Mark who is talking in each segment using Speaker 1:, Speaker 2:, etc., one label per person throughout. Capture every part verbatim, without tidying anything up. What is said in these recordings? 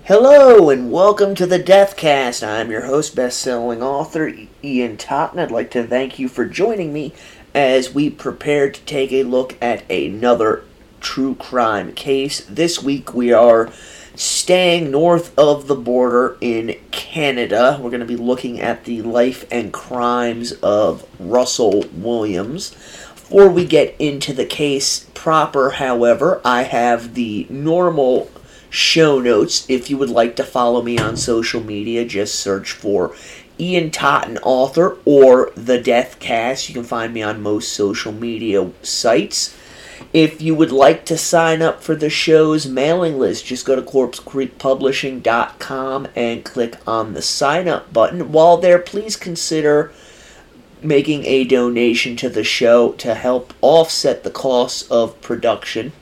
Speaker 1: Hello and welcome to the Deathcast. I'm your host, best-selling author Ian Totten. I'd like to thank you for joining me as we prepare to take a look at another true crime case. This week we are staying north of the border in Canada. We're going to be looking at the life and crimes of Russell Williams. Before we get into the case proper, however, I have the normal show notes. If you would like to follow me on social media, just search for Ian Totten Author or The Deathcast. You can find me on most social media sites. If you would like to sign up for the show's mailing list, just go to corpse creek publishing dot com and click on the sign up button. While there, please consider making a donation to the show to help offset the costs of production.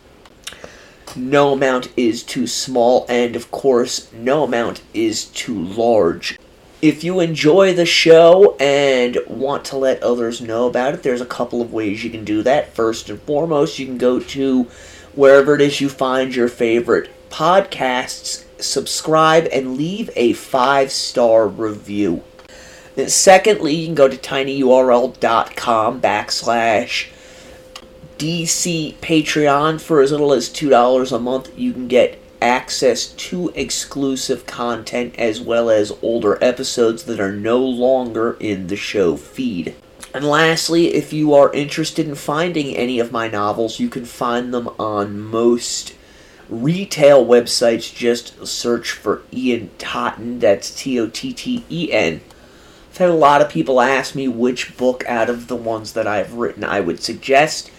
Speaker 1: No amount is too small, and of course, no amount is too large. If you enjoy the show and want to let others know about it, there's a couple of ways you can do that. First and foremost, you can go to wherever it is you find your favorite podcasts, subscribe, and leave a five-star review. And secondly, you can go to tinyurl.com backslash D C Patreon. For as little as two dollars a month, you can get access to exclusive content as well as older episodes that are no longer in the show feed. And lastly, if you are interested in finding any of my novels, you can find them on most retail websites. Just search for Ian Totten, that's T O T T E N. I've had a lot of people ask me which book out of the ones that I've written I would suggest.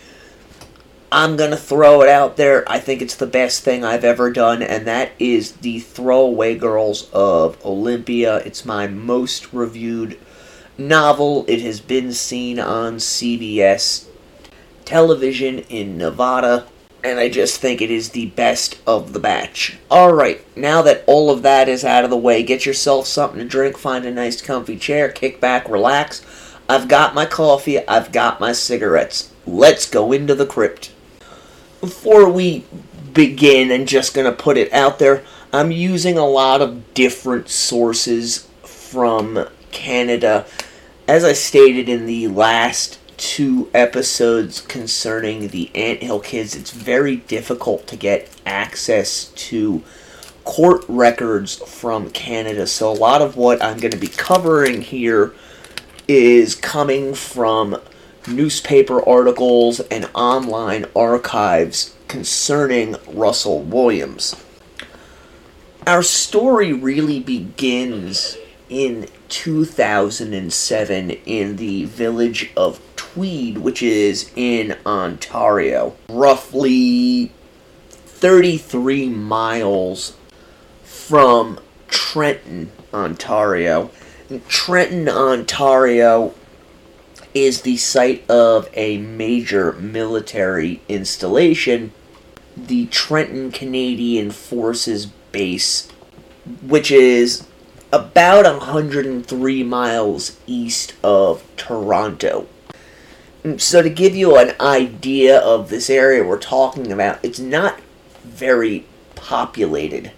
Speaker 1: I'm going to throw it out there. I think it's the best thing I've ever done, and that is The Throwaway Girls of Olympia. It's my most reviewed novel. It has been seen on C B S television in Nevada, and I just think it is the best of the batch. Alright, now that all of that is out of the way, get yourself something to drink, find a nice comfy chair, kick back, relax. I've got my coffee, I've got my cigarettes. Let's go into the crypt. Before we begin, and just going to put it out there, I'm using a lot of different sources from Canada. As I stated in the last two episodes concerning the Anthill Kids, it's very difficult to get access to court records from Canada. So a lot of what I'm going to be covering here is coming from newspaper articles and online archives concerning Russell Williams. Our story really begins in two thousand seven in the village of Tweed, which is in Ontario, roughly thirty-three miles from Trenton, Ontario. Trenton, Ontario is the site of a major military installation, the Trenton Canadian Forces Base, which is about one hundred three miles east of Toronto. So to give you an idea of this area we're talking about, it's not very populated.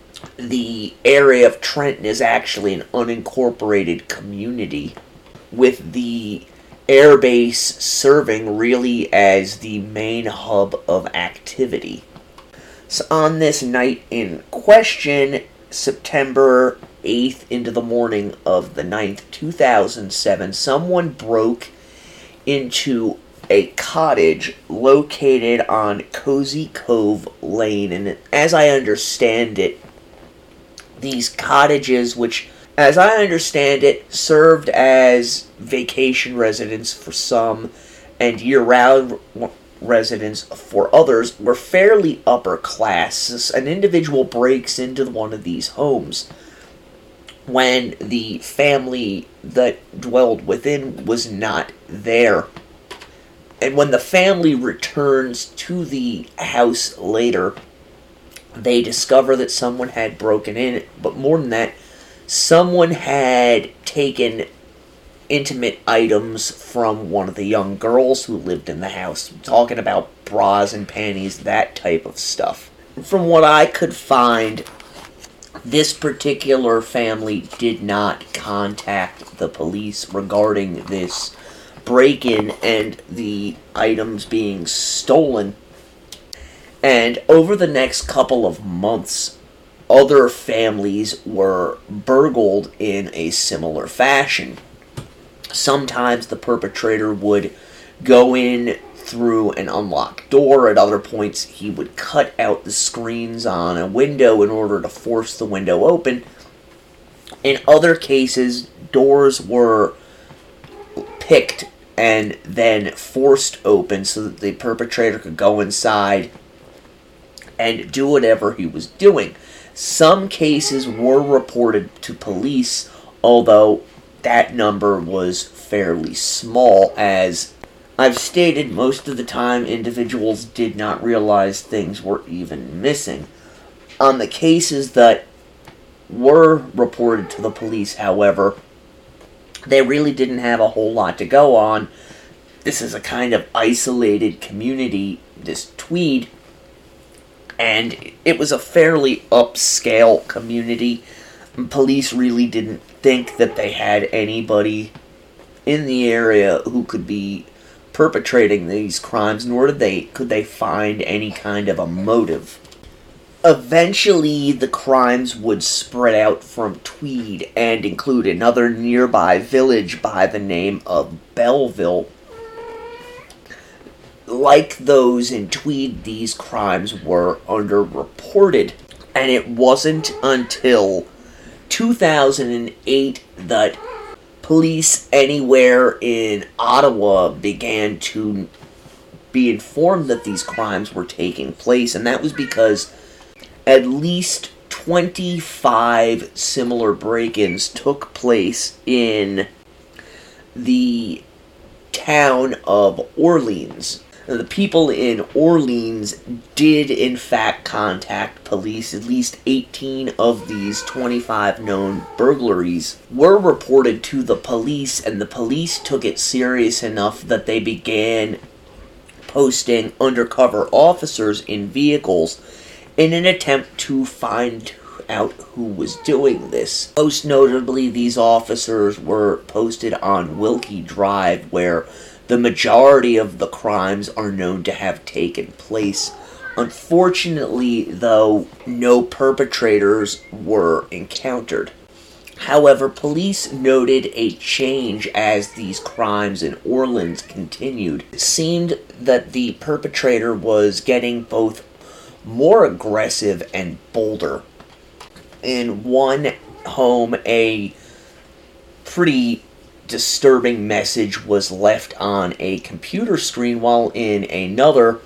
Speaker 1: The area of Trenton is actually an unincorporated community, with the airbase serving really as the main hub of activity. So on this night in question, September eighth into the morning of the ninth, two thousand seven, someone broke into a cottage located on Cozy Cove Lane. And as I understand it, these cottages, which as I understand it, served as vacation residence for some and year-round residence for others, were fairly upper class. An individual breaks into one of these homes when the family that dwelled within was not there. And when the family returns to the house later, they discover that someone had broken in, but more than that, someone had taken intimate items from one of the young girls who lived in the house. I'm talking about bras and panties, that type of stuff. From what I could find This particular family did not contact the police regarding this break-in and the items being stolen. And over the next couple of months, other families were burgled in a similar fashion. Sometimes the perpetrator would go in through an unlocked door. At other points, he would cut out the screens on a window in order to force the window open. In other cases, doors were picked and then forced open so that the perpetrator could go inside and do whatever he was doing. Some cases were reported to police, although that number was fairly small. As I've stated, most of the time individuals did not realize things were even missing. On the cases that were reported to the police, however, they really didn't have a whole lot to go on. This is a kind of isolated community, this Tweed, and it was a fairly upscale community. Police really didn't think that they had anybody in the area who could be perpetrating these crimes, nor did they could they find any kind of a motive. Eventually, the crimes would spread out from Tweed and include another nearby village by the name of Belleville. Like those in Tweed, these crimes were underreported, and it wasn't until two thousand eight that police anywhere in Ottawa began to be informed that these crimes were taking place, and that was because at least twenty-five similar break-ins took place in the town of Orleans. Now, the people in Orleans did in fact contact police. At least eighteen of these twenty-five known burglaries were reported to the police, and the police took it serious enough that they began posting undercover officers in vehicles in an attempt to find out who was doing this. Most notably, these officers were posted on Wilkie Drive, where the majority of the crimes are known to have taken place. Unfortunately, though, no perpetrators were encountered. However, police noted a change as these crimes in Orleans continued. It seemed that the perpetrator was getting both more aggressive and bolder. In one home, a pretty disturbing message was left on a computer screen, while in another,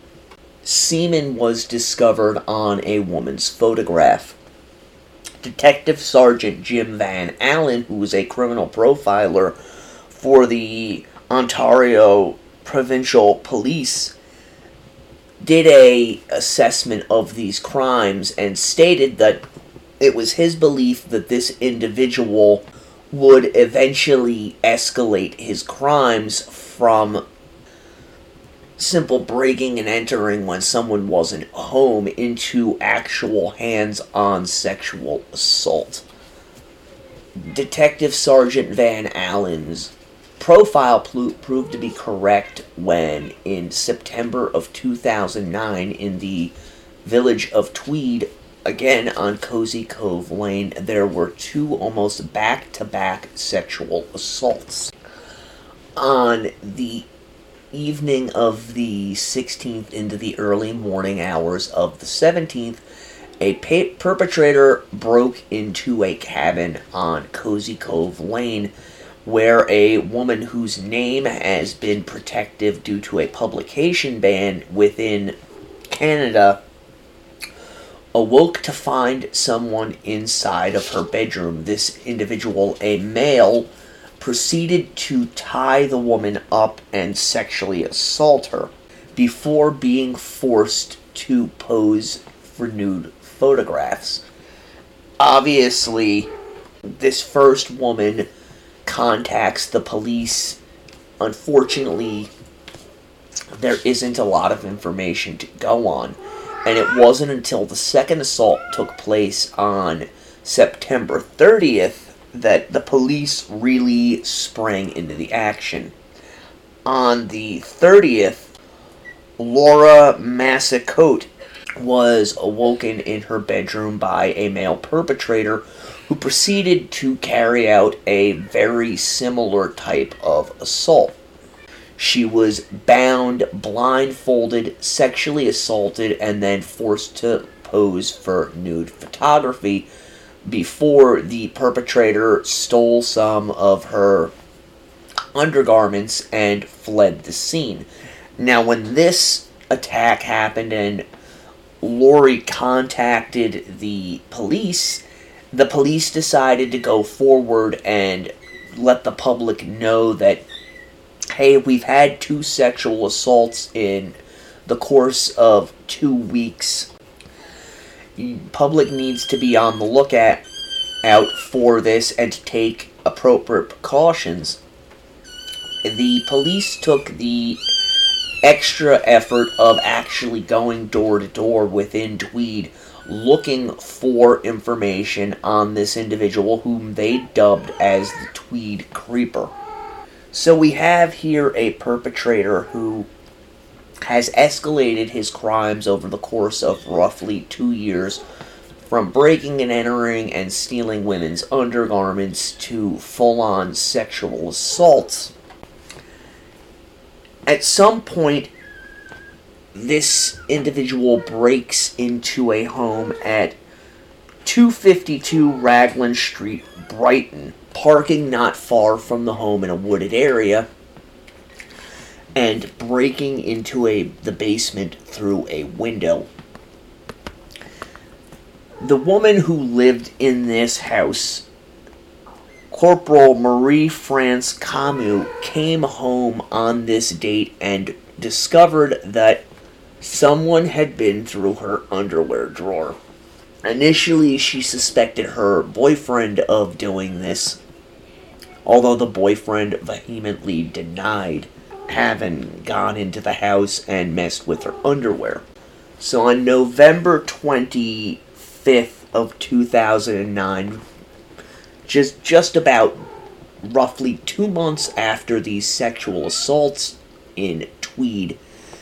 Speaker 1: semen was discovered on a woman's photograph. Detective Sergeant Jim Van Allen, who was a criminal profiler for the Ontario Provincial Police, did a assessment of these crimes and stated that it was his belief that this individual would eventually escalate his crimes from simple breaking and entering when someone wasn't home into actual hands-on sexual assault. Detective Sergeant Van Allen's profile pl- proved to be correct when, in September of two thousand nine, in the village of Tweed, again on Cozy Cove Lane, there were two almost back-to-back sexual assaults. On the evening of the sixteenth into the early morning hours of the seventeenth, a pa- perpetrator broke into a cabin on Cozy Cove Lane, where a woman whose name has been protective due to a publication ban within Canada awoke to find someone inside of her bedroom. This individual, a male, proceeded to tie the woman up and sexually assault her before being forced to pose for nude photographs. Obviously, this first woman contacts the police. Unfortunately, there isn't a lot of information to go on. And it wasn't until the second assault took place on September thirtieth that the police really sprang into the action. On the thirtieth, Laura Massacote was awoken in her bedroom by a male perpetrator who proceeded to carry out a very similar type of assault. She was bound, blindfolded, sexually assaulted, and then forced to pose for nude photography before the perpetrator stole some of her undergarments and fled the scene. Now, when this attack happened and Lori contacted the police, the police decided to go forward and let the public know that, hey, we've had two sexual assaults in the course of two weeks. Public needs to be on the lookout out for this and to take appropriate precautions. The police took the extra effort of actually going door to door within Tweed looking for information on this individual whom they dubbed as the Tweed Creeper. So we have here a perpetrator who has escalated his crimes over the course of roughly two years, from breaking and entering and stealing women's undergarments to full-on sexual assaults. At some point, this individual breaks into a home at two fifty-two Raglan Street, Brighton, parking not far from the home in a wooded area, and breaking into a the basement through a window. The woman who lived in this house, Corporal Marie-France Camus, came home on this date and discovered that someone had been through her underwear drawer. Initially, she suspected her boyfriend of doing this, although the boyfriend vehemently denied having gone into the house and messed with her underwear. So on November twenty-fifth of two thousand nine, just, just about roughly two months after these sexual assaults in Tweed,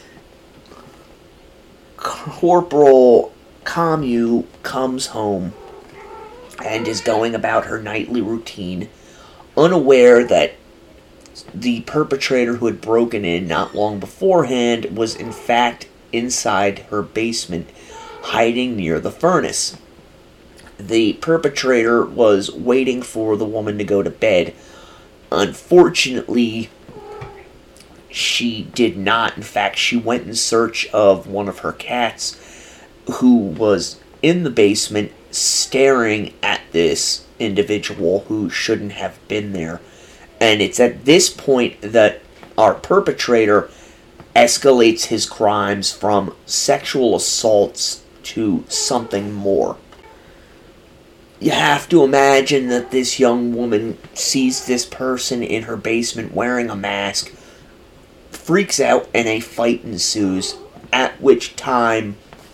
Speaker 1: Corporal Camus comes home and is going about her nightly routine, unaware that the perpetrator who had broken in not long beforehand was in fact inside her basement, hiding near the furnace. The perpetrator was waiting for the woman to go to bed. Unfortunately, she did not. In fact, she went in search of one of her cats, who was in the basement staring at this individual who shouldn't have been there. And it's at this point that our perpetrator escalates his crimes from sexual assaults to something more. You have to imagine that this young woman sees this person in her basement wearing a mask, freaks out, and a fight ensues, at which time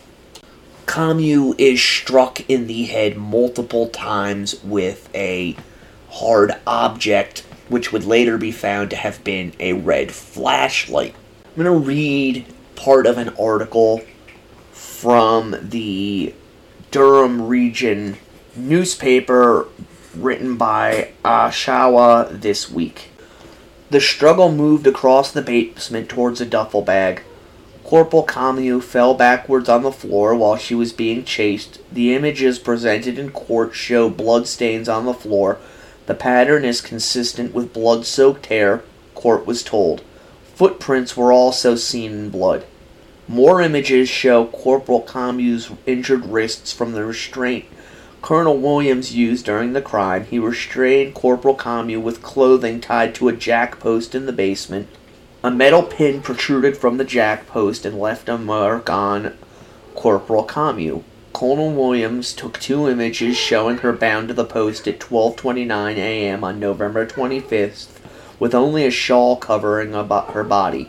Speaker 1: Camus is struck in the head multiple times with a hard object, which would later be found to have been a red flashlight. I'm going to read part of an article from the Durham Region newspaper written by Oshawa this week. The struggle moved across the basement towards a duffel bag. Corporal Camus fell backwards on the floor while she was being chased. The images presented in court show bloodstains on the floor. The pattern is consistent with blood-soaked hair, court was told. Footprints were also seen in blood. More images show Corporal Camus' injured wrists from the restraint Colonel Williams used during the crime. He restrained Corporal Camus with clothing tied to a jack post in the basement. A metal pin protruded from the jack post and left a mark on Corporal Camus. Colonel Williams took two images showing her bound to the post at twelve twenty-nine a.m. on November twenty-fifth with only a shawl covering about her body.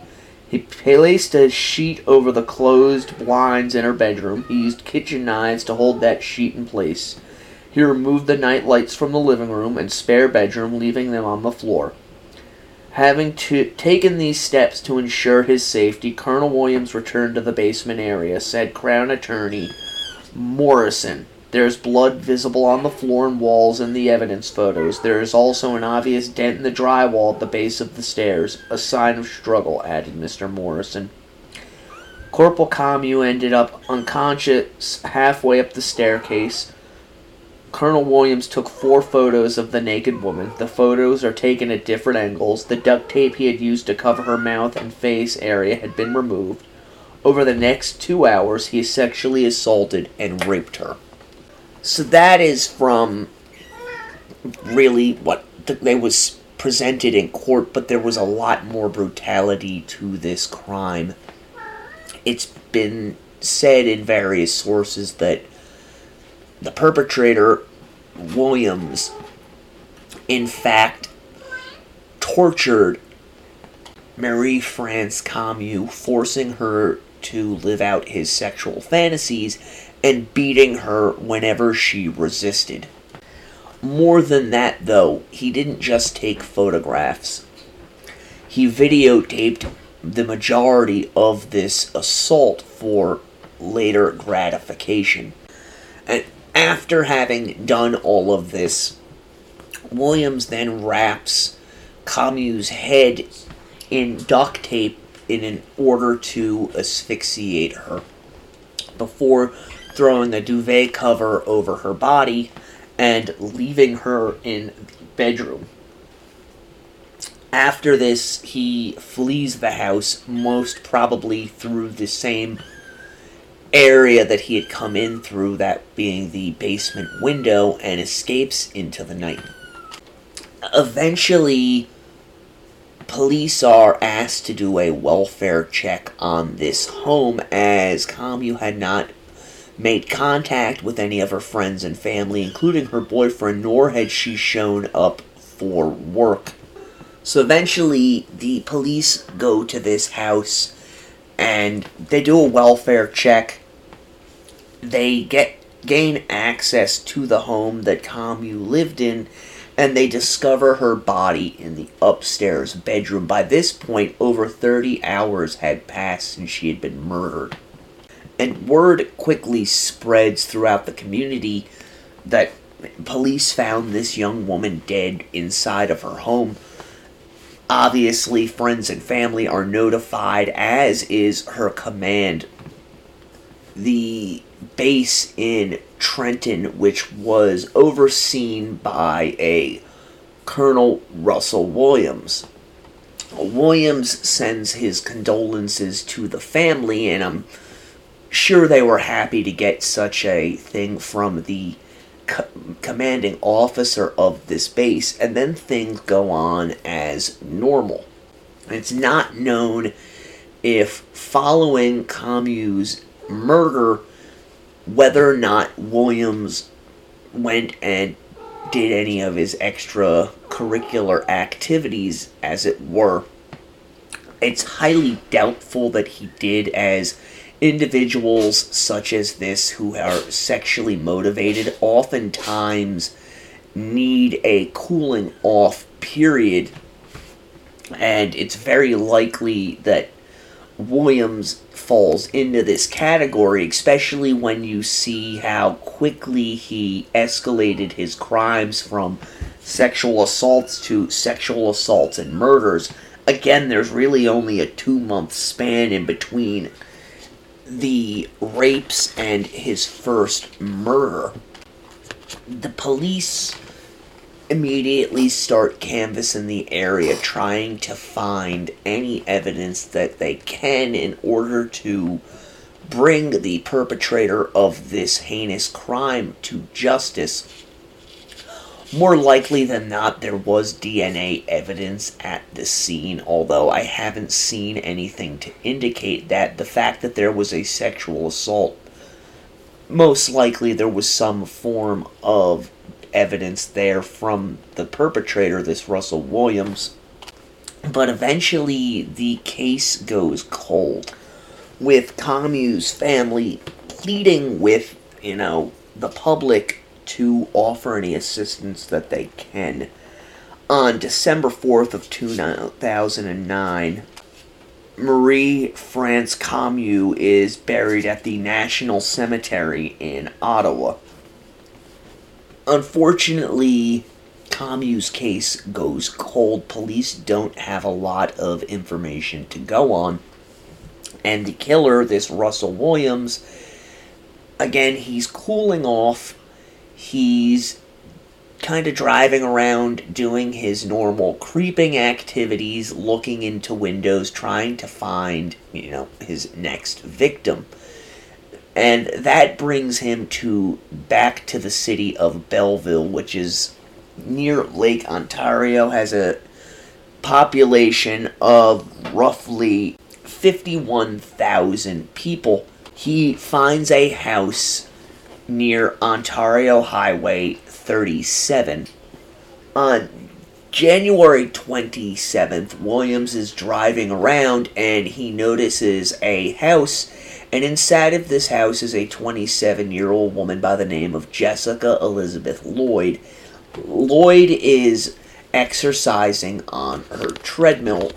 Speaker 1: He placed a sheet over the closed blinds in her bedroom. He used kitchen knives to hold that sheet in place. He removed the night lights from the living room and spare bedroom, leaving them on the floor. Having to, taken these steps to ensure his safety, Colonel Williams returned to the basement area, said Crown Attorney Morrison. There's blood visible on the floor and walls in the evidence photos. There is also an obvious dent in the drywall at the base of the stairs, a sign of struggle, added Mister Morrison. Corporal Camus ended up unconscious halfway up the staircase. Colonel Williams took four photos of the naked woman. The photos are taken at different angles. The duct tape he had used to cover her mouth and face area had been removed. Over the next two hours, he sexually assaulted and raped her. So that is from really what they was presented in court, but there was a lot more brutality to this crime. It's been said in various sources that the perpetrator, Williams, in fact, tortured Marie France Camus, forcing her to live out his sexual fantasies and beating her whenever she resisted. More than that, though, he didn't just take photographs. He videotaped the majority of this assault for later gratification. And after having done all of this, Williams then wraps Camus' head in duct tape in order to asphyxiate her, before throwing a duvet cover over her body and leaving her in the bedroom. After this, he flees the house, most probably through the same area that he had come in through, that being the basement window, and escapes into the night. Eventually, police are asked to do a welfare check on this home, as Camus had not made contact with any of her friends and family, including her boyfriend, nor had she shown up for work. So eventually, the police go to this house, and they do a welfare check. They get gain access to the home that Camus lived in, and they discover her body in the upstairs bedroom. By this point, over thirty hours had passed since she had been murdered. And word quickly spreads throughout the community that police found this young woman dead inside of her home. Obviously, friends and family are notified, as is her command. The base in Trenton, which was overseen by a Colonel Russell Williams. Williams sends his condolences to the family, and I'm sure they were happy to get such a thing from the co- commanding officer of this base, and then things go on as normal. It's not known if, following Camus' murder, whether or not Williams went and did any of his extracurricular activities, as it were. It's highly doubtful that he did, as individuals such as this, who are sexually motivated, oftentimes need a cooling off period, and it's very likely that Williams falls into this category, especially when you see how quickly he escalated his crimes from sexual assaults to sexual assaults and murders. Again, there's really only a two-month span in between the rapes and his first murder. The police immediately start canvassing the area, trying to find any evidence that they can in order to bring the perpetrator of this heinous crime to justice. More likely than not, there was D N A evidence at the scene, although I haven't seen anything to indicate that. The fact that there was a sexual assault, most likely there was some form of evidence there from the perpetrator, this Russell Williams. But eventually, the case goes cold, with Camus' family pleading with, you know, the public to offer any assistance that they can. On December fourth of two thousand nine, Marie France Camus is buried at the National Cemetery in Ottawa. Unfortunately, Camus' case goes cold. Police don't have a lot of information to go on. And the killer, this Russell Williams, again, he's cooling off. He's kind of driving around, doing his normal creeping activities, looking into windows, trying to find, you know, his next victim. And that brings him to back to the city of Belleville, which is near Lake Ontario, has a population of roughly fifty-one thousand people. He finds a house near Ontario Highway thirty-seven. On January twenty-seventh, Williams is driving around and he notices a house, and inside of this house is a twenty-seven-year-old woman by the name of Jessica Elizabeth Lloyd. Lloyd is exercising on her treadmill,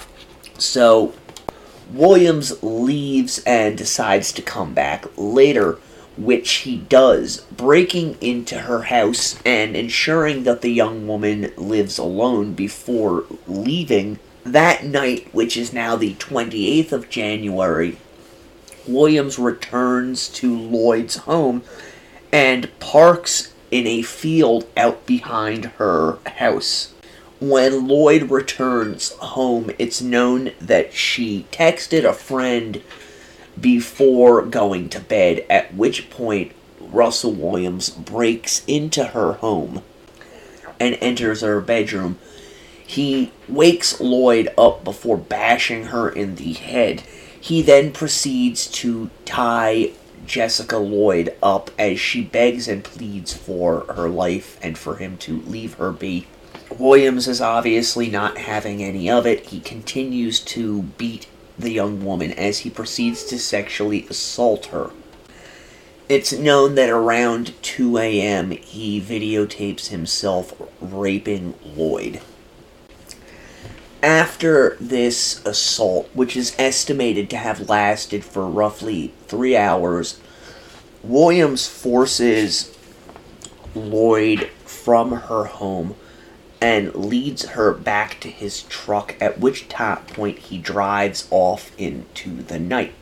Speaker 1: so Williams leaves and decides to come back later, which he does, breaking into her house and ensuring that the young woman lives alone before leaving. That night, which is now the twenty-eighth of January, Williams returns to Lloyd's home and parks in a field out behind her house. When Lloyd returns home, it's known that she texted a friend before going to bed, at which point Russell Williams breaks into her home and enters her bedroom. He wakes Lloyd up before bashing her in the head. He then proceeds to tie Jessica Lloyd up as she begs and pleads for her life and for him to leave her be. Williams is obviously not having any of it. He continues to beat the young woman as he proceeds to sexually assault her. It's known that around two a.m. he videotapes himself raping Lloyd. After this assault, which is estimated to have lasted for roughly three hours, Williams forces Lloyd from her home and leads her back to his truck, at which point he drives off into the night.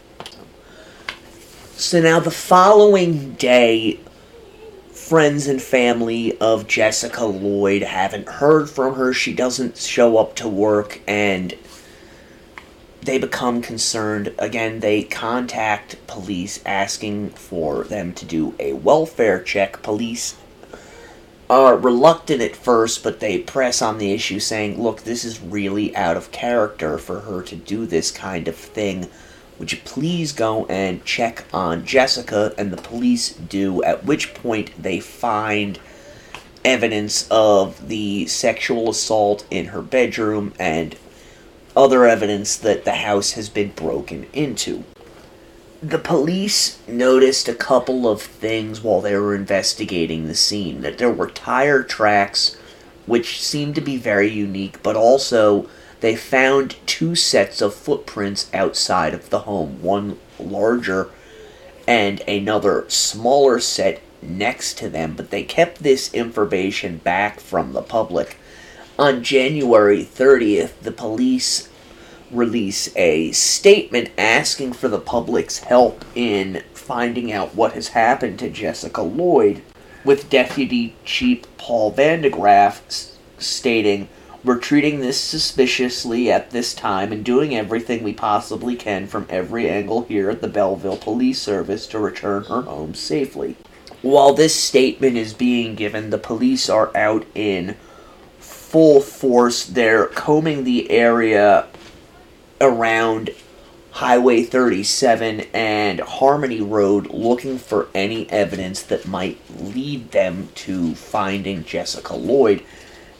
Speaker 1: So now the following day, friends and family of Jessica Lloyd haven't heard from her. She doesn't show up to work, and they become concerned. Again, they contact police asking for them to do a welfare check. Police are reluctant at first, but they press on the issue saying, look, this is really out of character for her to do this kind of thing. Would you please go and check on Jessica? And the police do, at which point they find evidence of the sexual assault in her bedroom and other evidence that the house has been broken into. The police noticed a couple of things while they were investigating the scene. That there were tire tracks, which seemed to be very unique, but also they found two sets of footprints outside of the home, one larger and another smaller set next to them, but they kept this information back from the public. On January thirtieth, the police release a statement asking for the public's help in finding out what has happened to Jessica Lloyd, with Deputy Chief Paul Vandegraff s- stating, "We're treating this suspiciously at this time and doing everything we possibly can from every angle here at the Belleville Police Service to return her home safely." While this statement is being given, the police are out in full force. They're combing the area around Highway thirty-seven and Harmony Road looking for any evidence that might lead them to finding Jessica Lloyd.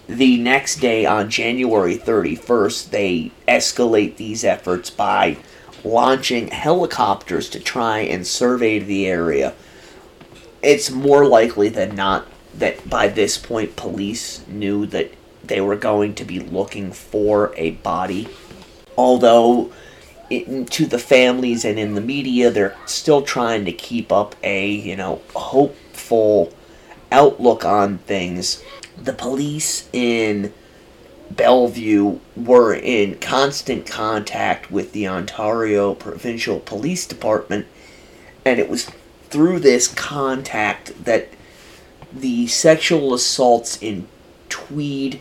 Speaker 1: The next day, on January thirty-first, they escalate these efforts by launching helicopters to try and survey the area. It's more likely than not that by this point police knew that they were going to be looking for a body. Although, it, to the families and in the media, they're still trying to keep up a, you know, hopeful outlook on things. The police in Bellevue were in constant contact with the Ontario Provincial Police Department, and it was through this contact that the sexual assaults in Tweed,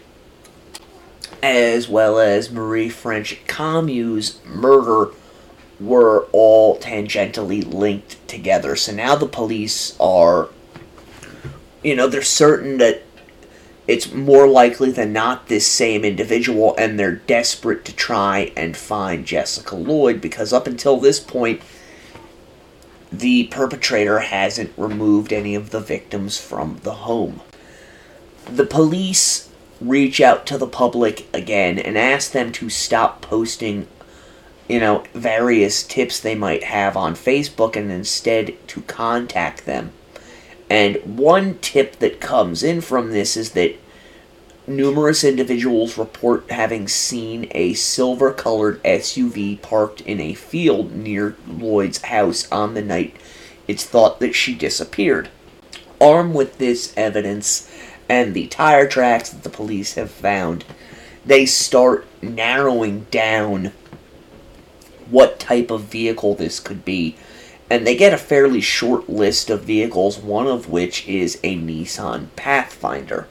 Speaker 1: as well as Marie French Camus' murder, were all tangentially linked together. So now the police are, you know, they're certain that it's more likely than not this same individual, and they're desperate to try and find Jessica Lloyd, because up until this point, the perpetrator hasn't removed any of the victims from the home. The police reach out to the public again and ask them to stop posting, you know, various tips they might have on Facebook, and instead to contact them. And one tip that comes in from this is that numerous individuals report having seen a silver-colored S U V parked in a field near Lloyd's house on the night it's thought that she disappeared. Armed with this evidence and the tire tracks that the police have found, they start narrowing down what type of vehicle this could be. And they get a fairly short list of vehicles, one of which is a Nissan Pathfinder.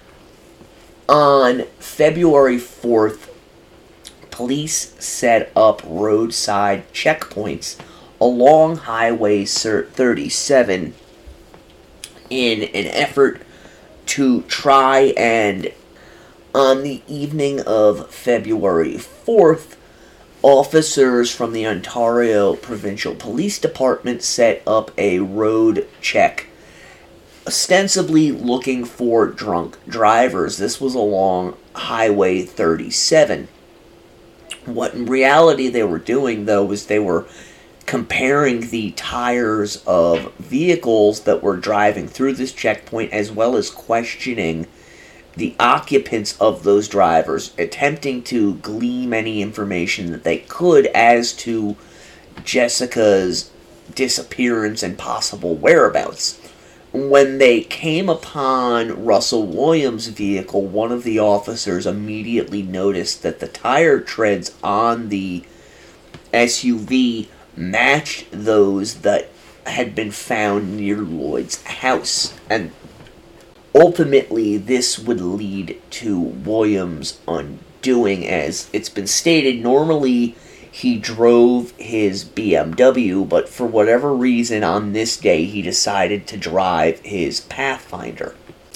Speaker 1: On February fourth, police set up roadside checkpoints along Highway thirty-seven in an effort to try and, on the evening of February fourth, officers from the Ontario Provincial Police Department set up a road check, ostensibly looking for drunk drivers. This was along Highway thirty-seven. What in reality they were doing, though, was they were comparing the tires of vehicles that were driving through this checkpoint, as well as questioning the occupants of those drivers, attempting to glean any information that they could as to Jessica's disappearance and possible whereabouts. When they came upon Russell Williams' vehicle, one of the officers immediately noticed that the tire treads on the S U V matched those that had been found near Lloyd's house, and ultimately, this would lead to Williams' undoing. As it's been stated, normally he drove his B M W, but for whatever reason, on this day, he decided to drive his Pathfinder.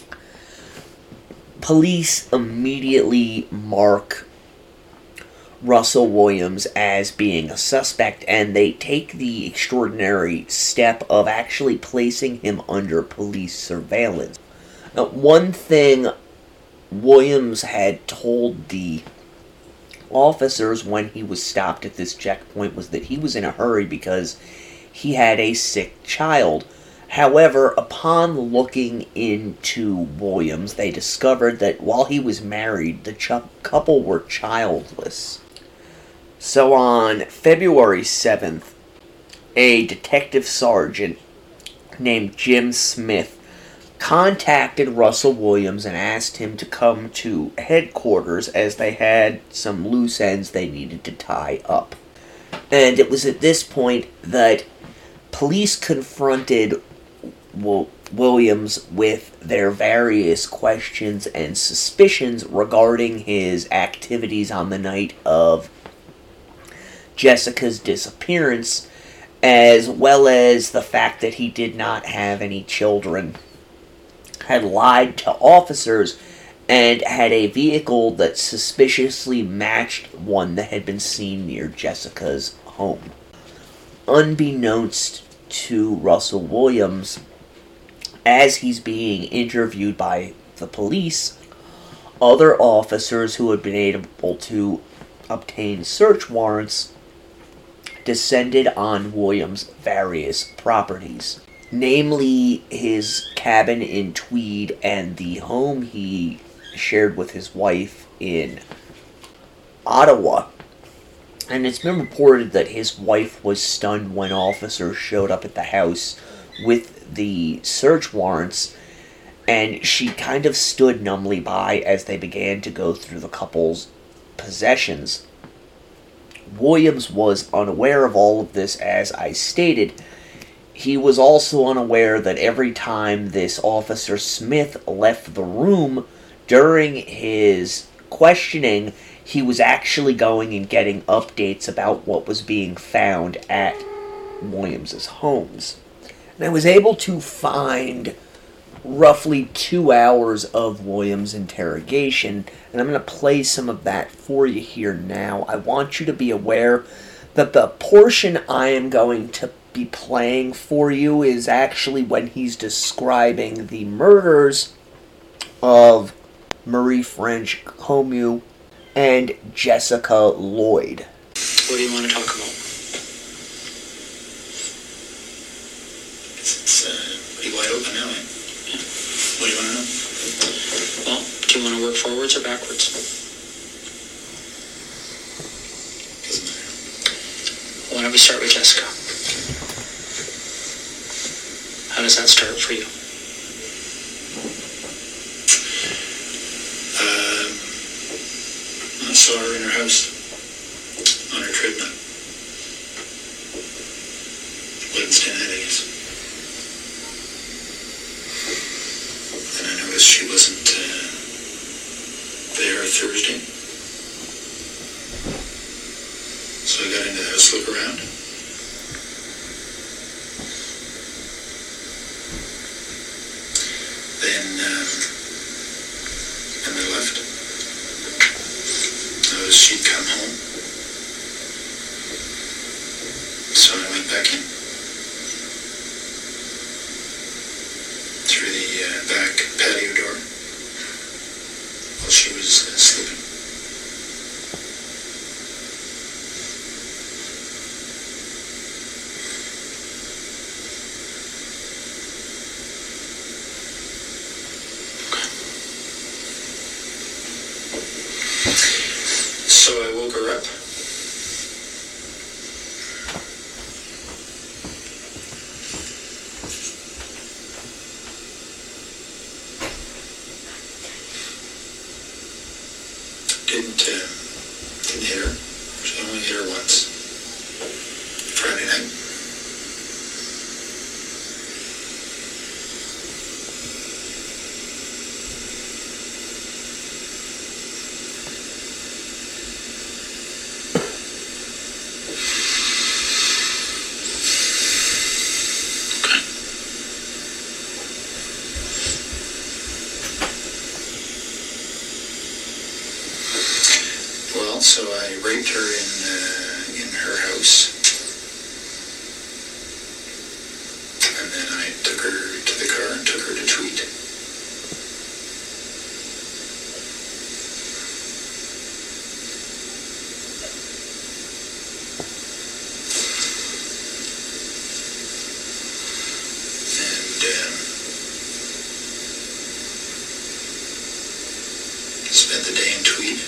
Speaker 1: Police immediately mark Russell Williams as being a suspect, and they take the extraordinary step of actually placing him under police surveillance. Now, one thing Williams had told the officers when he was stopped at this checkpoint was that he was in a hurry because he had a sick child. However, upon looking into Williams, they discovered that while he was married, the ch- couple were childless. So on February seventh, a detective sergeant named Jim Smith contacted Russell Williams and asked him to come to headquarters as they had some loose ends they needed to tie up. And it was at this point that police confronted Williams with their various questions and suspicions regarding his activities on the night of Jessica's disappearance, as well as the fact that he did not have any children, had lied to officers, and had a vehicle that suspiciously matched one that had been seen near Jessica's home. Unbeknownst to Russell Williams, as he's being interviewed by the police, other officers who had been able to obtain search warrants descended on Williams' various properties, namely his cabin in Tweed and the home he shared with his wife in Ottawa. And it's been reported that his wife was stunned when officers showed up at the house with the search warrants, and she kind of stood numbly by as they began to go through the couple's possessions. Williams was unaware of all of this, as I stated. He was also unaware that every time this Officer Smith left the room during his questioning, he was actually going and getting updates about what was being found at Williams's homes. And I was able to find roughly two hours of Williams' interrogation, and I'm going to play some of that for you here now. I want you to be aware that the portion I am going to be playing for you is actually when he's describing the murders of Marie French Comeau and Jessica Lloyd.
Speaker 2: What do you want to talk about?
Speaker 3: It's uh, pretty wide open now, eh?
Speaker 2: Yeah.
Speaker 3: What do you want to know?
Speaker 2: Well, do you want to work forwards or backwards?
Speaker 3: Doesn't matter.
Speaker 2: Why don't we start with Jessica? How does that start for you?
Speaker 3: Um, I saw her in her house on her treadmill. Wednesday night, I guess. And I noticed she wasn't uh, there Thursday. So I got into the house to look around. Then, um, and I left. Noticed she'd come home. So I went back in. Through the uh, back patio door. While she was uh, sleeping. So I woke her up. Didn't, uh, didn't hit her. She only hit her once. Friday night. Well, so I raped her in uh, in her house, and then I took her to the car and took her to Tweed. And um, spent the day in Tweed.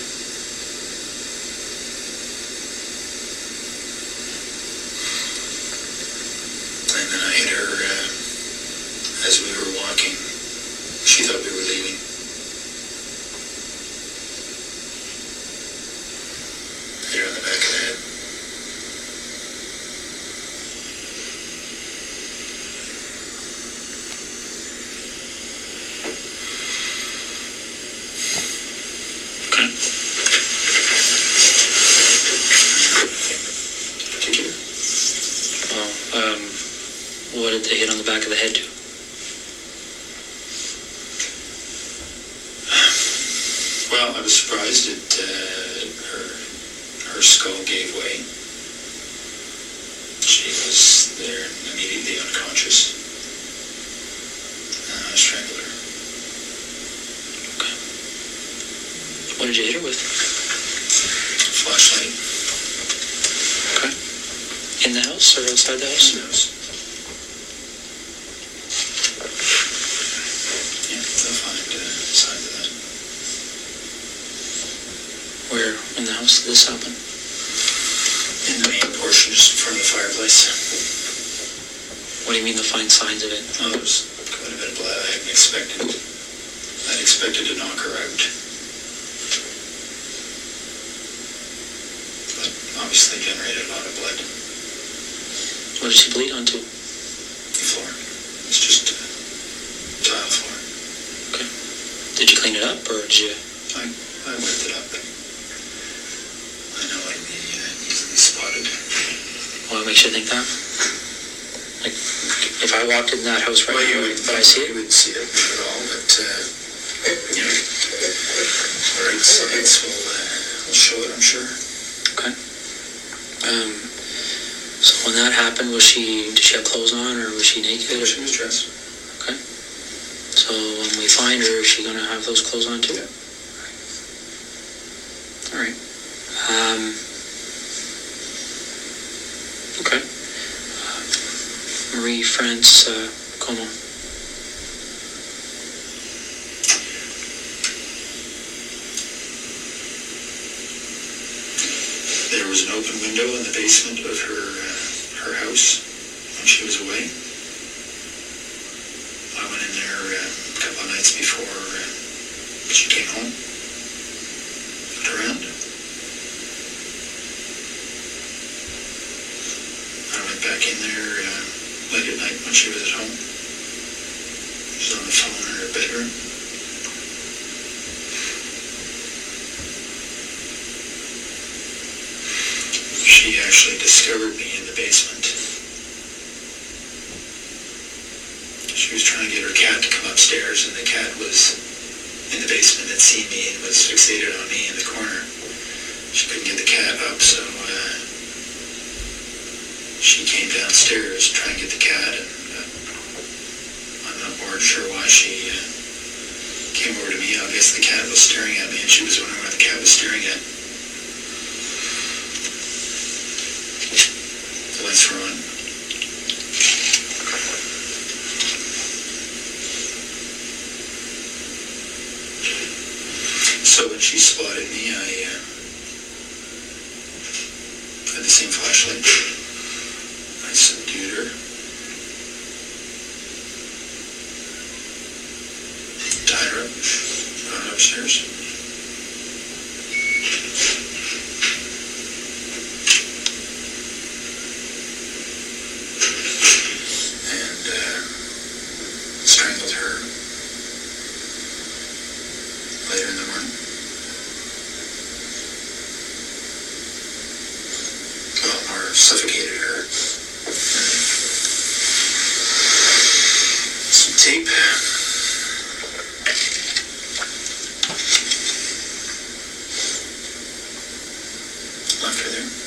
Speaker 3: And then I hit her uh, as we were walking. She thought we were leaving. Hit her on the back of the head.
Speaker 2: Okay.
Speaker 3: Particular.
Speaker 2: Well, um, what did the hit on the back of the head do?
Speaker 3: Well, I was surprised that uh, her her skull gave way. She was there and immediately unconscious. And I strangled her.
Speaker 2: Okay. What did you hit her with?
Speaker 3: Flashlight.
Speaker 2: Okay. In the house or outside the house?
Speaker 3: In the house. Yeah, they'll find uh, signs of that.
Speaker 2: Where in the house did this happen?
Speaker 3: In the main portion, just in front of the fireplace.
Speaker 2: What do you mean to find signs of it?
Speaker 3: Oh, there was quite a bit of blood. I hadn't expected. I'd expected to knock her out. But obviously generated a lot of blood.
Speaker 2: What did she bleed onto?
Speaker 3: The floor. It's just uh, tile floor.
Speaker 2: Okay. Did you clean it up or did you...
Speaker 3: I, I whipped it up. I know it'll be uh, easily spotted.
Speaker 2: What makes you think that? Like, if I walked in that house right
Speaker 3: Well,
Speaker 2: now,
Speaker 3: you
Speaker 2: would I see
Speaker 3: You
Speaker 2: it?
Speaker 3: wouldn't see it at all, but, uh, you know, the right sides will, uh, will show it, I'm sure.
Speaker 2: Okay. Um, so when that happened, was she, did she have clothes on or was she naked? Or?
Speaker 3: She was dressed.
Speaker 2: Okay. So when we find her, is she going to have those clothes on too?
Speaker 3: Yeah.
Speaker 2: All right. Um, okay. Marie France uh, Como.
Speaker 3: There was an open window in the basement of her uh, her house when she was away. I went in there uh, a couple of nights before uh, she came home. Looked around. I went back in there uh, late at night when she was at home. She was on the phone in her bedroom. She actually discovered me in the basement. She was trying to get her cat to come upstairs, and the cat was in the basement, had seen me and was fixated on me in the corner. She couldn't get the cat up, so uh, she came downstairs to try and get the cat, and uh, I'm not more sure why she uh, came over to me. I guess the cat was staring at me, and she was wondering what the cat was staring at. The lights were on. So when she spotted me, I uh, had the same flashlight. I subdued her. Tied her up. Brought her upstairs. And uh, strangled her later in the morning. Well, or suffocated her. Some tape. Left her there.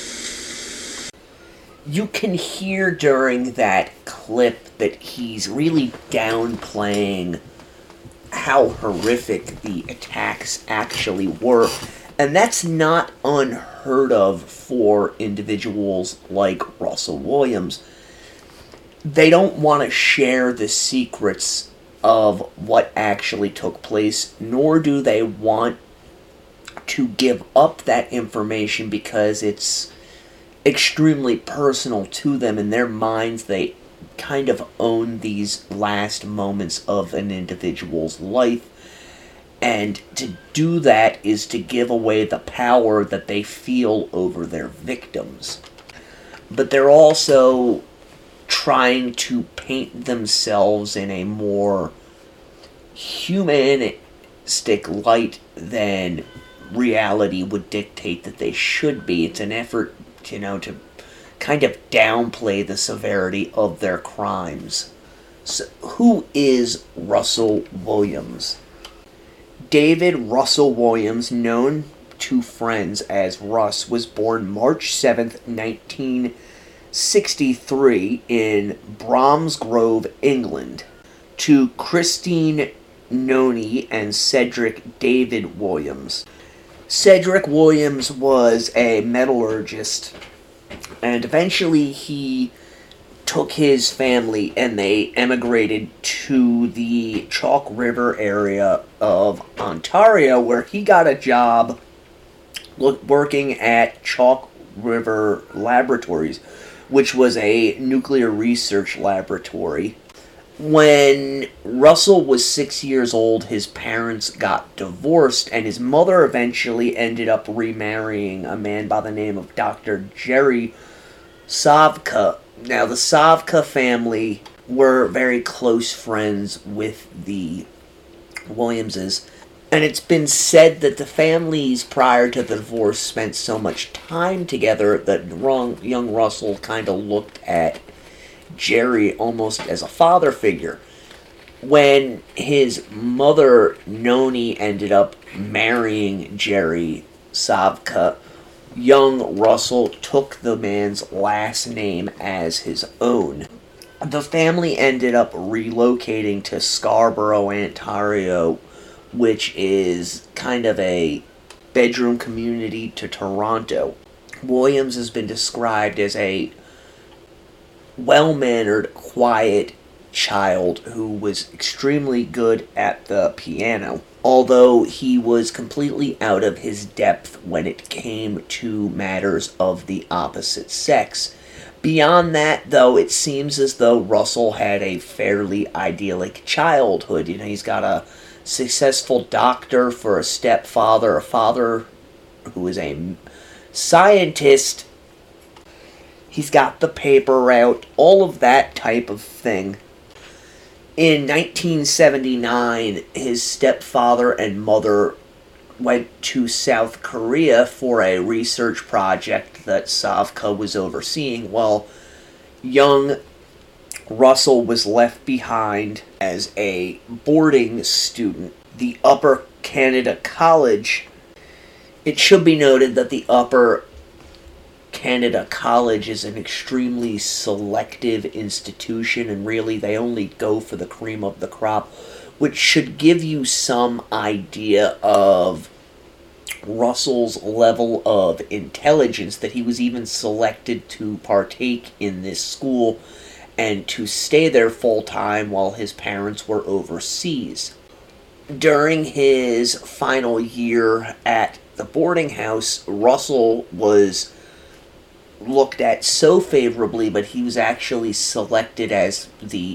Speaker 1: You can hear during that clip that he's really downplaying how horrific the attacks actually were. And that's not unheard of for individuals like Russell Williams. They don't want to share the secrets of what actually took place, nor do they want to give up that information because it's extremely personal to them. In their minds, they kind of own these last moments of an individual's life. And to do that is to give away the power that they feel over their victims. But they're also trying to paint themselves in a more humanistic light than reality would dictate that they should be. It's an effort, you know, to kind of downplay the severity of their crimes. So, who is Russell Williams? David Russell Williams, known to friends as Russ, was born March seventh, nineteen sixty-three in Bromsgrove, England, to Christine Noni and Cedric David Williams. Cedric Williams was a metallurgist, and eventually he took his family and they emigrated to the Chalk River area of Ontario, where he got a job working at Chalk River Laboratories, which was a nuclear research laboratory. When Russell was six years old, his parents got divorced, and his mother eventually ended up remarrying a man by the name of Doctor Jerry Savka. Now, the Savka family were very close friends with the Williamses, and it's been said that the families prior to the divorce spent so much time together that young Russell kind of looked at Jerry almost as a father figure. When his mother, Noni, ended up marrying Jerry Savka, young Russell took the man's last name as his own. The family ended up relocating to Scarborough, Ontario, which is kind of a bedroom community to Toronto. Williams has been described as a well-mannered, quiet child who was extremely good at the piano, although he was completely out of his depth when it came to matters of the opposite sex. Beyond that, though, it seems as though Russell had a fairly idyllic childhood. You know, he's got a successful doctor for a stepfather, a father who is a scientist. He's got the paper route, all of that type of thing. In nineteen seventy-nine, his stepfather and mother went to South Korea for a research project that Savka was overseeing, while young Russell was left behind as a boarding student. The Upper Canada College, it should be noted that the Upper Canada College is an extremely selective institution, and really they only go for the cream of the crop, which should give you some idea of Russell's level of intelligence, that he was even selected to partake in this school and to stay there full-time while his parents were overseas. During his final year at the boarding house, Russell was looked at so favorably, but he was actually selected as the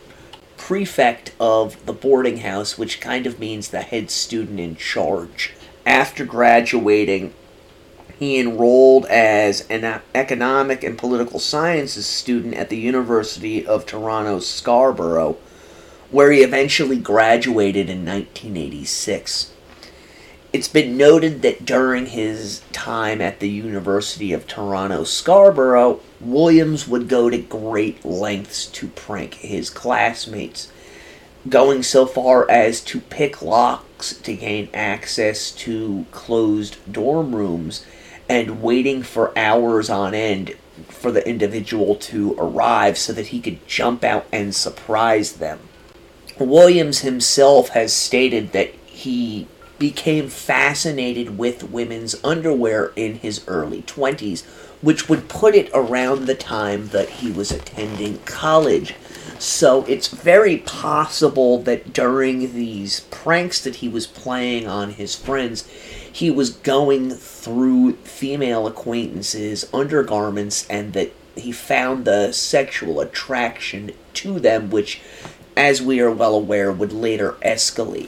Speaker 1: prefect of the boarding house, which kind of means the head student in charge. After graduating, he enrolled as an economic and political sciences student at the University of Toronto, Scarborough, where he eventually graduated in nineteen eighty-six. It's been noted that during his time at the University of Toronto, Scarborough, Williams would go to great lengths to prank his classmates, going so far as to pick locks to gain access to closed dorm rooms and waiting for hours on end for the individual to arrive so that he could jump out and surprise them. Williams himself has stated that he became fascinated with women's underwear in his early twenties, which would put it around the time that he was attending college. So it's very possible that during these pranks that he was playing on his friends, he was going through female acquaintances' undergarments, and that he found the sexual attraction to them, which, as we are well aware, would later escalate.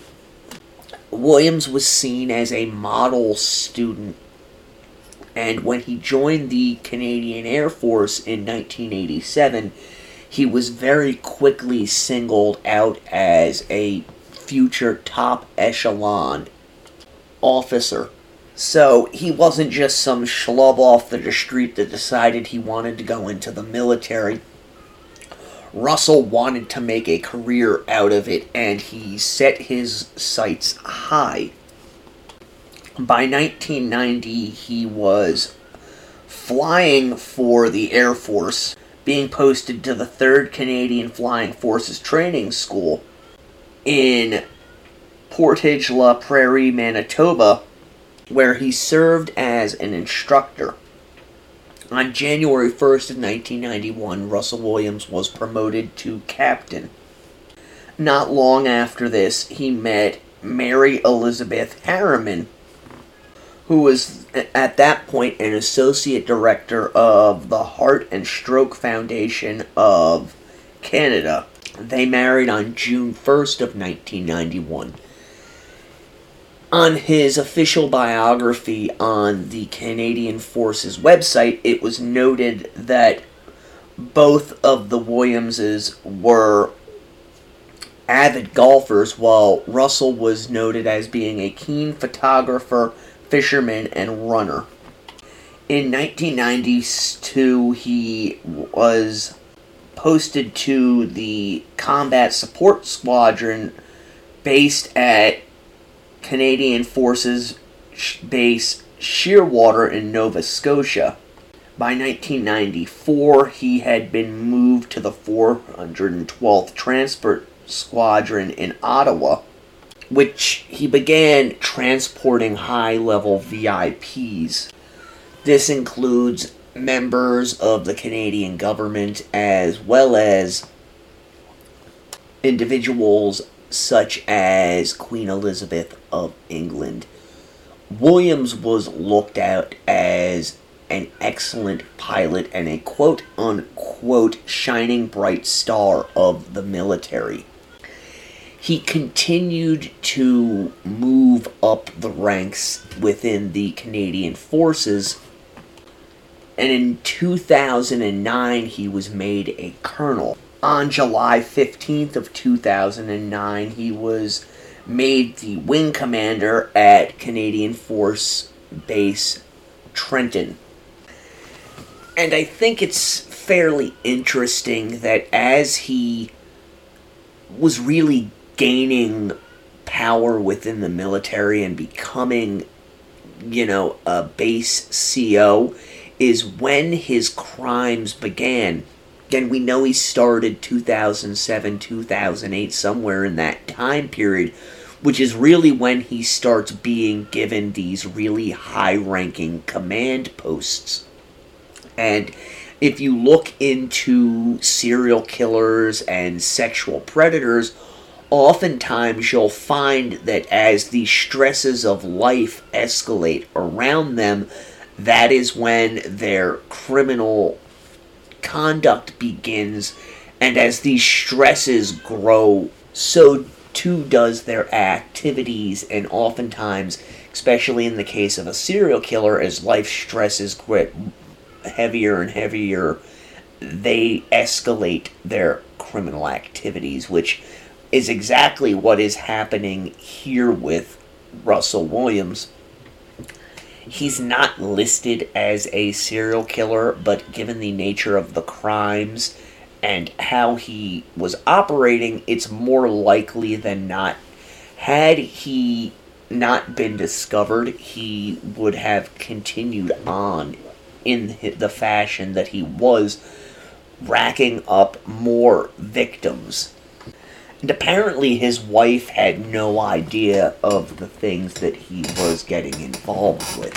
Speaker 1: Williams was seen as a model student, and when he joined the Canadian Air Force in nineteen eighty-seven, he was very quickly singled out as a future top echelon officer. So he wasn't just some schlub off the street that decided he wanted to go into the military. Russell wanted to make a career out of it, and he set his sights high. By nineteen ninety, he was flying for the Air Force, being posted to the third Canadian Flying Forces Training School in Portage la Prairie, Manitoba, where he served as an instructor. On January first of nineteen ninety-one, Russell Williams was promoted to captain. Not long after this, he met Mary Elizabeth Harriman, who was at that point an associate director of the Heart and Stroke Foundation of Canada. They married on June first of nineteen ninety-one. On his official biography on the Canadian Forces website, it was noted that both of the Williamses were avid golfers, while Russell was noted as being a keen photographer, fisherman, and runner. In nineteen ninety-two, he was posted to the Combat Support Squadron based at Canadian Forces Base Shearwater in Nova Scotia. By nineteen ninety-four, he had been moved to the four hundred twelfth Transport Squadron in Ottawa, which he began transporting high-level V I Ps. This includes members of the Canadian government as well as individuals such as Queen Elizabeth of England. Williams was looked at as an excellent pilot and a quote-unquote shining bright star of the military. He continued to move up the ranks within the Canadian Forces, and in two thousand nine he was made a colonel. On July fifteenth of two thousand nine, he was made the wing commander at Canadian Force Base Trenton. And I think it's fairly interesting that as he was really gaining power within the military and becoming, you know, a base C O, is when his crimes began. Again, we know he started two thousand seven, two thousand eight, somewhere in that time period, which is really when he starts being given these really high-ranking command posts. And if you look into serial killers and sexual predators, oftentimes you'll find that as the stresses of life escalate around them, that is when their criminal conduct begins, and as these stresses grow, so too does their activities, and oftentimes, especially in the case of a serial killer, as life stresses get heavier and heavier, they escalate their criminal activities, which is exactly what is happening here with Russell Williams. He's not listed as a serial killer, but given the nature of the crimes and how he was operating, it's more likely than not. Had he not been discovered, he would have continued on in the fashion that he was, racking up more victims. And apparently his wife had no idea of the things that he was getting involved with.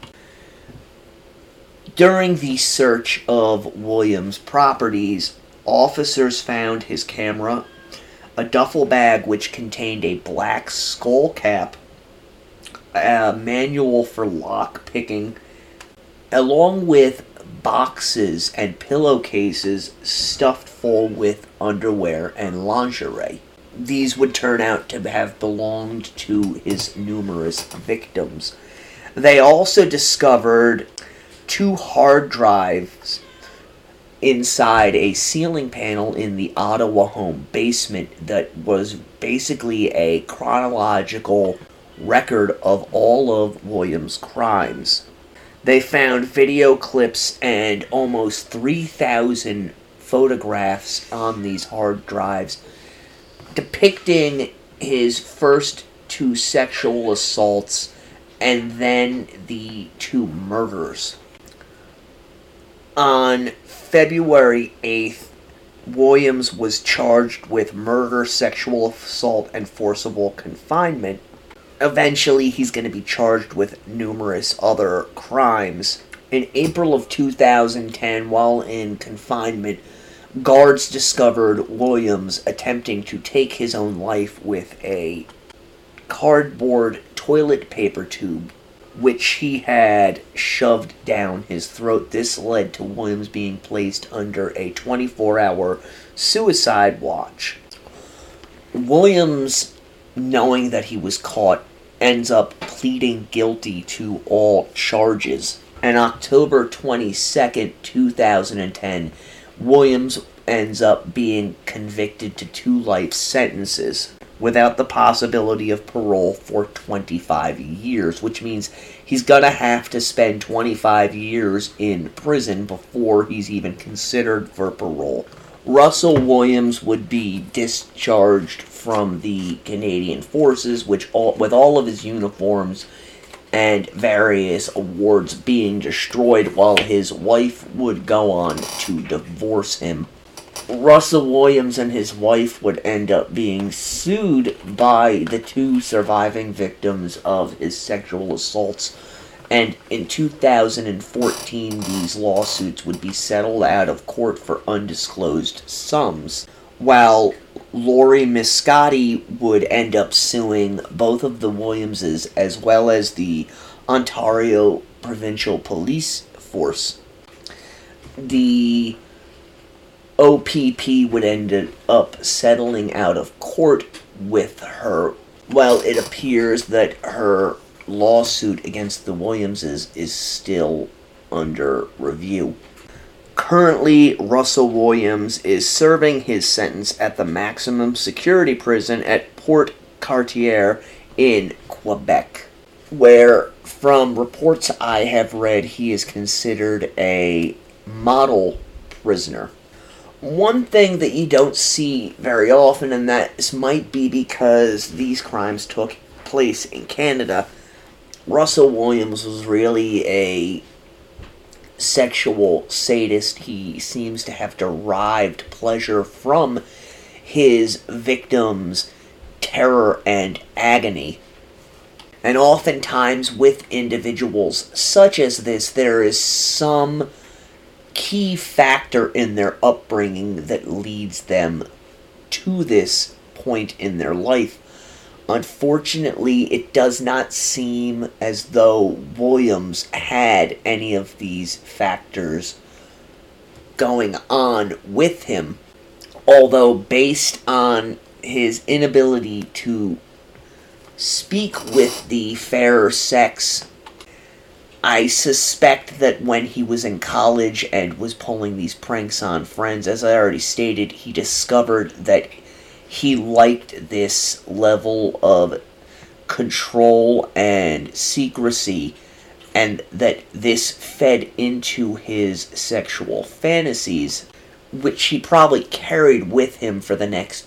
Speaker 1: During the search of Williams' properties, officers found his camera, a duffel bag which contained a black skull cap, a manual for lock picking, along with boxes and pillowcases stuffed full with underwear and lingerie. These would turn out to have belonged to his numerous victims. They also discovered two hard drives inside a ceiling panel in the Ottawa home basement that was basically a chronological record of all of Williams' crimes. They found video clips and almost three thousand photographs on these hard drives depicting his first two sexual assaults and then the two murders. On February eighth, Williams was charged with murder, sexual assault, and forcible confinement. eventually he's going to be charged with numerous other crimes. In April of two thousand ten, while in confinement, guards discovered Williams attempting to take his own life with a cardboard toilet paper tube, which he had shoved down his throat. This led to Williams being placed under a twenty-four hour suicide watch. Williams, knowing that he was caught, ends up pleading guilty to all charges. On October twenty-second, two thousand ten, Williams ends up being convicted to two life sentences without the possibility of parole for twenty-five years, which means he's gonna have to spend twenty-five years in prison before he's even considered for parole. Russell Williams would be discharged from the Canadian Forces, which all, with all of his uniforms and various awards being destroyed, while his wife would go on to divorce him. Russell Williams and his wife would end up being sued by the two surviving victims of his sexual assaults, and in two thousand fourteen these lawsuits would be settled out of court for undisclosed sums, while Lori Miscotti would end up suing both of the Williamses as well as the Ontario Provincial Police Force. The O P P would end up settling out of court with her. Well, it appears that her lawsuit against the Williamses is still under review. Currently, Russell Williams is serving his sentence at the maximum security prison at Port Cartier in Quebec, where, from reports I have read, he is considered a model prisoner. One thing that you don't see very often, and that might be because these crimes took place in Canada, Russell Williams was really a sexual sadist. He seems to have derived pleasure from his victims' terror and agony. And oftentimes with individuals such as this, there is some key factor in their upbringing that leads them to this point in their life. Unfortunately, it does not seem as though Williams had any of these factors going on with him, although based on his inability to speak with the fairer sex, I suspect that when he was in college and was pulling these pranks on friends, as I already stated, he discovered that he liked this level of control and secrecy, and that this fed into his sexual fantasies, which he probably carried with him for the next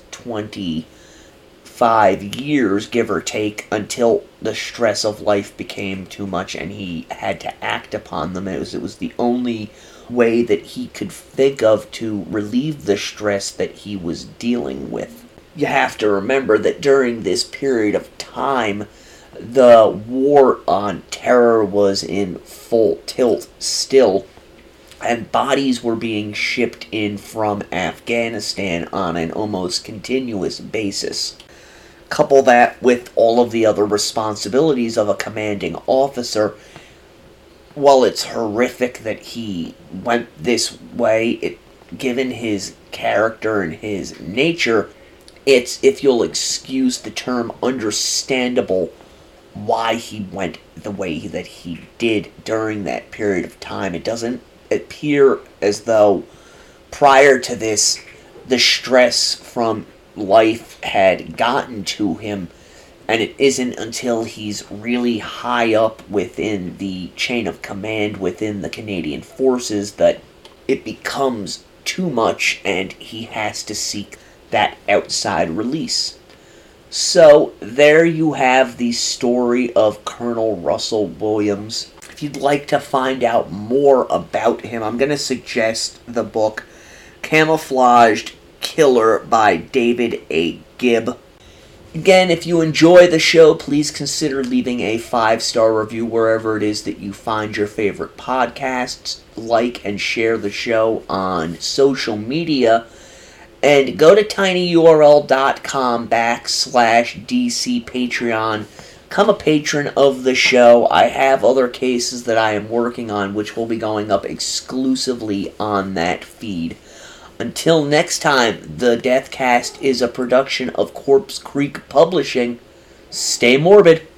Speaker 1: twenty-five years, give or take, until the stress of life became too much and he had to act upon them. It was, it was the only way that he could think of to relieve the stress that he was dealing with. You have to remember that during this period of time, the war on terror was in full tilt still, and bodies were being shipped in from Afghanistan on an almost continuous basis. Couple that with all of the other responsibilities of a commanding officer. While it's horrific that he went this way, it, given his character and his nature, it's, if you'll excuse the term, understandable why he went the way that he did during that period of time. It doesn't appear as though prior to this, the stress from life had gotten to him, and it isn't until he's really high up within the chain of command within the Canadian Forces that it becomes too much and he has to seek that outside release. So there you have the story of Colonel Russell Williams. If you'd like to find out more about him, I'm going to suggest the book Camouflaged Killer by David A. Gibb. Again, if you enjoy the show, please consider leaving a five-star review wherever it is that you find your favorite podcasts. Like and share the show on social media. And go to tinyurl.com backslash DC Patreon. Become a patron of the show. I have other cases that I am working on which will be going up exclusively on that feed. Until next time, the Deathcast is a production of Corpse Creek Publishing. Stay morbid.